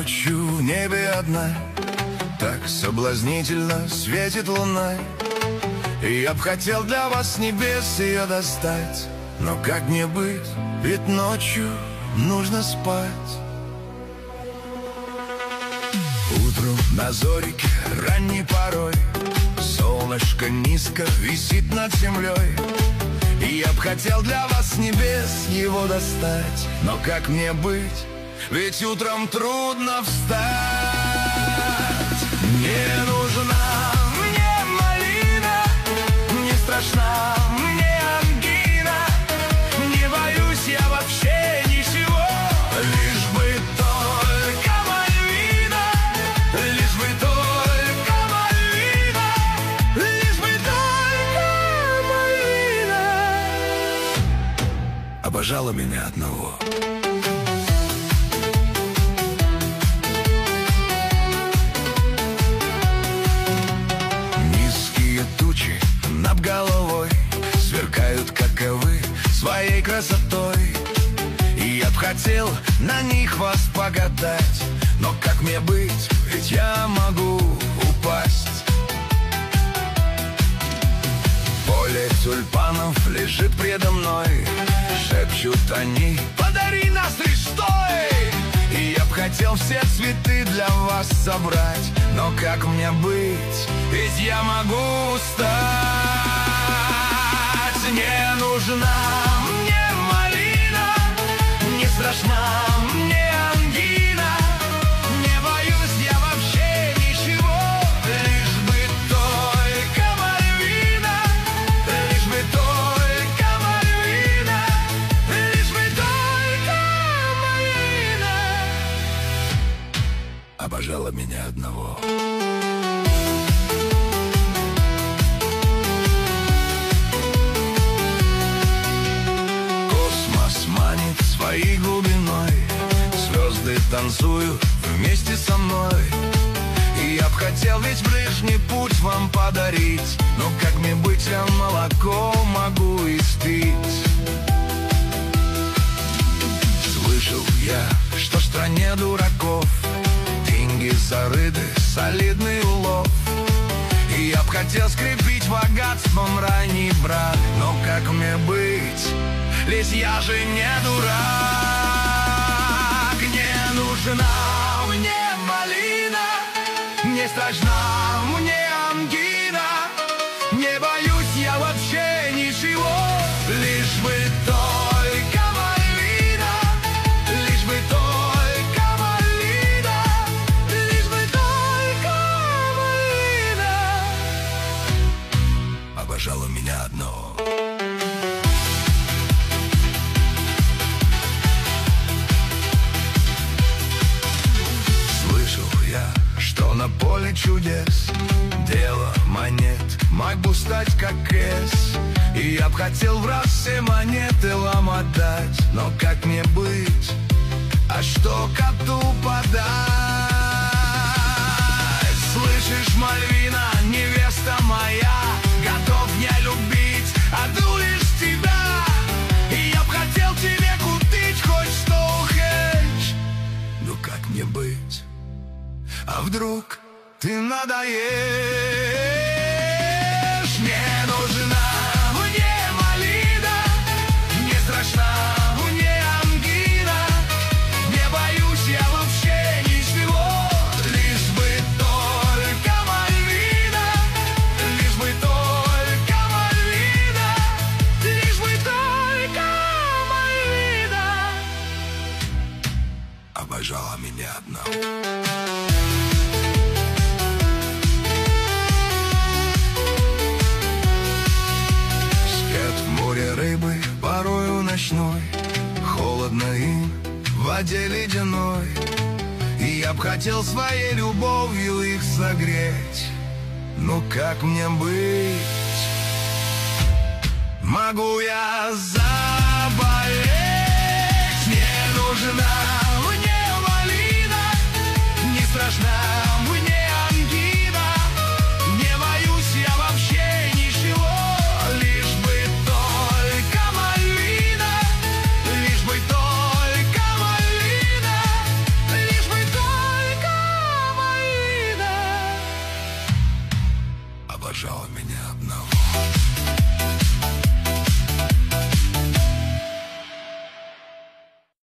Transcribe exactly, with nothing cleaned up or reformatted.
ночью в небе одна, так соблазнительно светит луна. И я б хотел для вас с небес ее достать, но как мне быть, ведь ночью нужно спать. Утром на зорике ранней порой солнышко низко висит над землей. И я б хотел для вас с небес его достать, но как мне быть, ведь утром трудно встать. Не нужна мне малина, не страшна мне ангина, не боюсь я вообще ничего, лишь бы только Мальвина, лишь бы только Мальвина, лишь бы только Мальвина обожала меня одного. Над головой сверкают, как и вы, своей красотой. И я б хотел на них вас погадать, но как мне быть, ведь я могу упасть. Поле тюльпанов лежит предо мной, шепчут они: подари нас лишь той. И я б хотел все цветы для вас собрать, но как мне быть, ведь я могу устать. Не нужна мне малина, не страшна мне ангина, не боюсь я вообще ничего, лишь бы только Мальвина, лишь бы только Мальвина, лишь бы только Мальвина обожала меня одного. Своей глубиной звезды танцуют вместе со мной. И я б хотел ведь ближний путь вам подарить, но как мне быть, я молоко могу испить. Слышал я, что в стране дураков деньги зарыты, солидный улов. И я б хотел скрепить богатством ранний брак, но как мне быть, ведь я же не дурак. Не нужна мне малина, не страшна мне ангина, не боюсь я вообще ничего, лишь бы только Мальвина, лишь бы только Мальвина, лишь бы только Мальвина обожала меня одного. На поле чудес, дело монет, мог бы стать как Эс. И я б хотел в раз все монеты вам отдать, но как мне быть, а что коту подать? Слышишь, Мальвина, невеста моя, готов я любить одну лишь тебя. И я б хотел тебе купить хоть что хочешь, ну как мне быть? А вдруг ты надоешь? Не нужна мне малина, не страшна мне ангина, не боюсь я вообще ничего, лишь бы только Мальвина, лишь бы только Мальвина, лишь бы только Мальвина обожала меня одного. Рыбы порою ночной, холодно им в воде ледяной. И я б хотел своей любовью их согреть, ну как мне быть? Могу я заболеть? Не нужна мне малина, не страшна мне ангина, не боюсь я вообще ничего, лишь бы только Мальвина, лишь бы только Мальвина, лишь бы только одного.